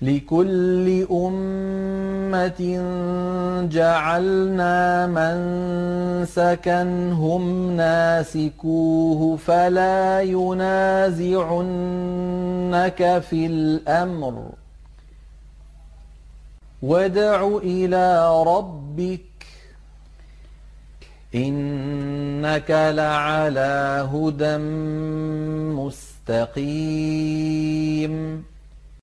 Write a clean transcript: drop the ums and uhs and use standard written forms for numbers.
لكل أمة جعلنا منسكا هم ناسكوه فلا ينازعنك في الأمر وادع إلى ربك إنك لعلى هدى مستقيم